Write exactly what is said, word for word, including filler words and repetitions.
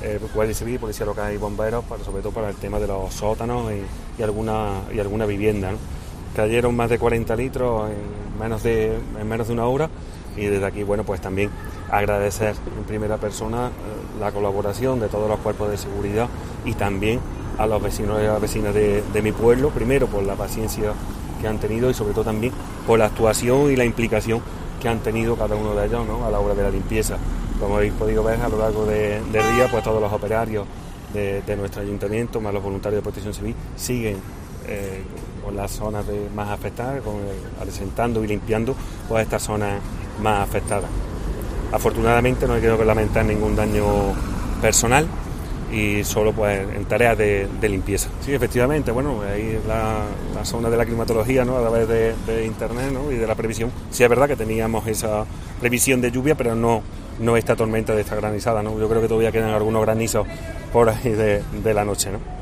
eh, Guardia Civil, Policía Local y Bomberos, para, sobre todo para el tema de los sótanos y, y, alguna, y alguna vivienda, ¿no? Cayeron más de cuarenta litros en menos de, en menos de una hora, y desde aquí, bueno, pues también agradecer en primera persona eh, la colaboración de todos los cuerpos de seguridad y también a los vecinos y a las vecinas de, de mi pueblo, primero por la paciencia que han tenido y sobre todo también por la actuación y la implicación que han tenido cada uno de ellos, ¿no?, a la hora de la limpieza. Como habéis podido ver a lo largo de, del día, pues todos los operarios de, de nuestro ayuntamiento, más los voluntarios de Protección Civil, siguen eh, con las zonas de, más afectadas, con el, asentando y limpiando pues estas zonas más afectadas. Afortunadamente no he querido lamentar ningún daño personal y solo pues en tareas de, de limpieza. Sí, efectivamente, bueno, ahí la, la zona de la climatología, ¿no?, a través de, de internet, ¿no?, y de la previsión. Sí, es verdad que teníamos esa previsión de lluvia, pero no, no esta tormenta de esta granizada, ¿no? Yo creo que todavía quedan algunos granizos por ahí de, de la noche, ¿no?